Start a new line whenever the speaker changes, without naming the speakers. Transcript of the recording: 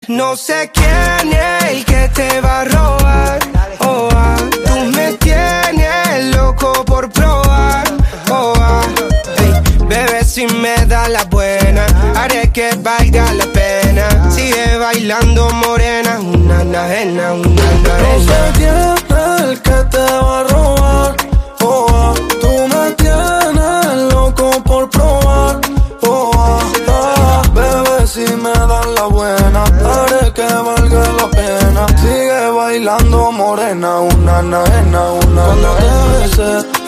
No sé quién es el que te va a robar. Oh, ah. Tú me tienes loco por probar. Oh, ah. Hey, bebé, si me da la buena, haré que valga la pena. Sigue bailando morena, una najena, una najena.
No sé quién es el que te va a robar. Oh, ah. Tú me tienes loco por probar. Oh, ah, ah. Bebé, si me das la buena, haré que valga la pena. Sigue bailando morena, una najena, una najena. Cuando te besé,